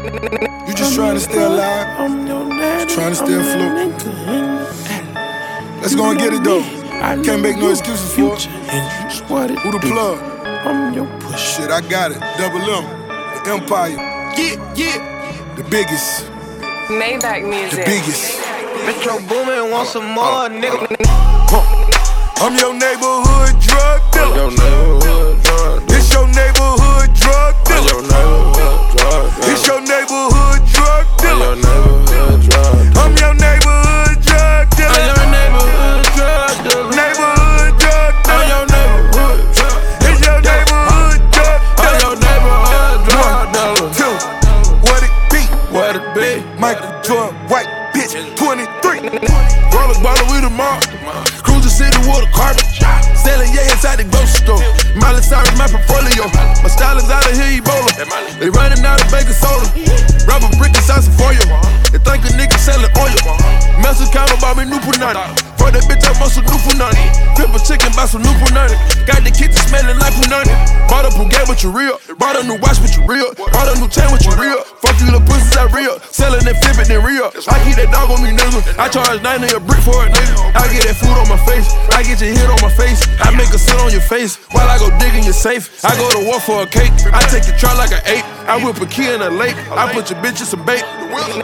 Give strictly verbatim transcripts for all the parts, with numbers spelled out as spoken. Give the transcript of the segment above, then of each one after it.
You just trying to stay alive. Just trying to stay afloat. Let's go and get it though. Can't make no excuses for it. Who the plug? I'm your push. Shit, I got it. Double M. The Empire. Yeah, yeah. The biggest. Maybach music. The biggest. Metro Boomin want some more, nigga. I'm your neighborhood drug dealer. Your neighborhood drug dealer. It's your neighborhood drug I'm dealer. your neighborhood drug dealer. It's your neighborhood drug I'm dealer. your neighborhood drug dealer. I'm your neighborhood drug dealer. I'm your neighborhood drug dealer. Neighborhood drug I'm dealer. your neighborhood drug dealer. It's your neighborhood drug I'm dealer. your neighborhood drug One, dealer. two, what it be? What it be? Michael Jordan, white bitch, twenty-three. Roll a bottle with a mark. Cruise the city with a carpet. Selling yeah inside the grocery store. Miley Cyrus, my portfolio. My style is out of here, Ebola. They running out of baking soda. Rubber brick and salsa for you. They think a nigga selling oil. Mexicano bought me new punani. For that bitch, I want some new punani. Flip a chicken, buy some new punani. Got the kitchen smelling like punani. Bought a Bugatti with your real. Bought a new watch with your real. Bought a new chain with your real. Fuck you little pussies, I real. Selling and flipping in real. I keep that dog on me, nigga. I charge ninety a brick for it, nigga. I get that food on my face. I get your hit on my face. I make a sit on your face while I go dig in your safe. I go to war for a cake. I take your try like an ape. I whip a key in a lake. I put your bitch in some bait.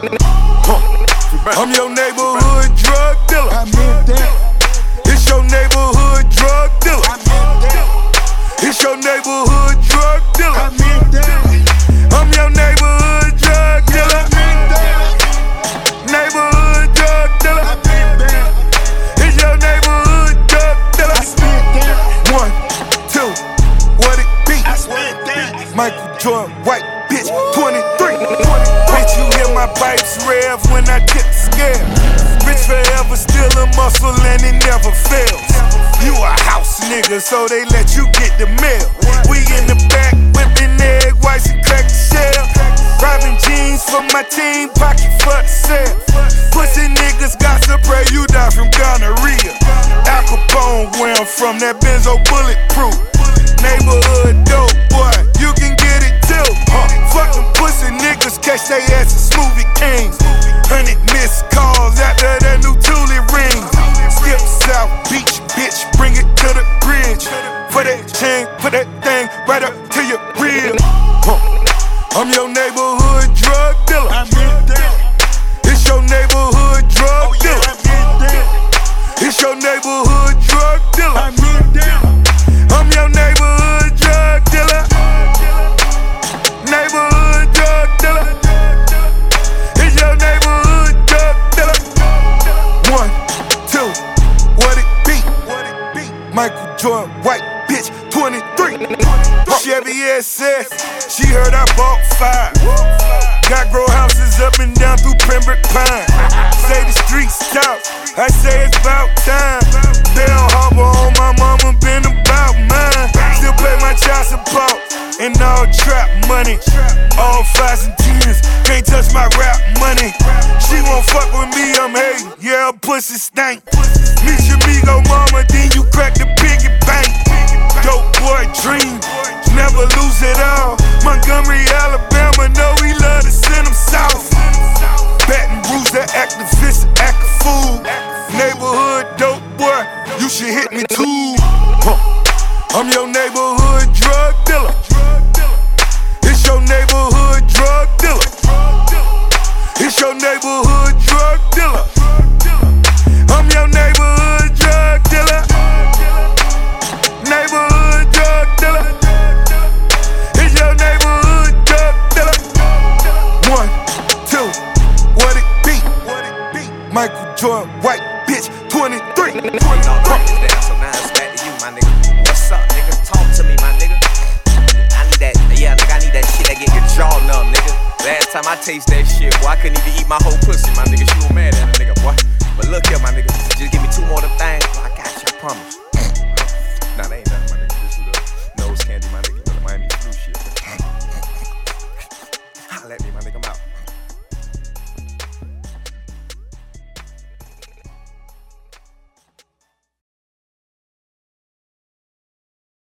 I'm your neighborhood drug dealer. I meant that. It's your neighborhood drug dealer. I meant that. It's your neighborhood drug I dealer. meant that. I'm your neighborhood drug I dealer. meant that. Neighborhood drug I dealer. meant that. It's your neighborhood drug dealer. I spent that. One, two, what it be? I spent that. Michael Jordan, white bitch, twenty-three. Bitch, you hear my pipes rev when I tip the scale. Rich forever, still a muscle and it never fails. You a house nigga, so they let you get the mail. We in the back, whipping egg whites and crack the shell. Driving jeans for my team, pocket for the sale. Pussy niggas got to pray you die from gonorrhea. Al Capone, where I'm from, that Benzo bulletproof. Neighborhood dope, boy, you can get it too. Huh. Fucking pussy niggas catch they asses smoothie kings. Hundred missed calls after that new Thule ring. Skip South Beach, bitch, bring it to the bridge. For that chain, put that thing right up to your rib. Huh. I'm your neighborhood drug dealer. I meant that. It's your neighborhood drug Oh yeah, dealer. I meant that. It's your neighborhood drug I dealer. meant that. I'm your neighborhood drug dealer. Neighborhood drug dealer. It's your neighborhood drug dealer. One, two, what it be? Michael Jordan, white bitch, twenty-three. Chevy S S, she heard I bought five. Got grow houses up and down through Pembroke Pine. Say the streets talk, I say it's about time. Bell Harbor on my mama, been about mine. Still pay my child support and all trap money. All fives and tens, can't touch my rap money. She won't fuck with me, I'm hating, yeah, her pussy stank. Meet your amigo mama, then you crack the piggy bank. Dope boy dream, never lose it all. Montgomery, Alabama, know we love to send them south. Baton Rouge, that activist, act a fool. Neighborhood dope boy, you should hit me too. Huh. I'm your neighborhood drug dealer. It's your neighborhood drug dealer. It's your neighborhood drug dealer. I'm your neighborhood drug dealer. Neighborhood drug dealer. It's your neighborhood drug dealer. One, two, what it be? Michael Jordan, white bitch, twenty-three. No, break this down, so now it's back to you, my nigga. What's up, nigga? Talk to me, my nigga. I need that, yeah, nigga, I need that shit that get your jaw numb, nigga. Last time I taste that shit, boy, I couldn't even eat my whole pussy, my nigga. She was mad at a nigga, boy. But look here, my nigga, just give me two more of them things. I got you, I promise. Nah, they ain't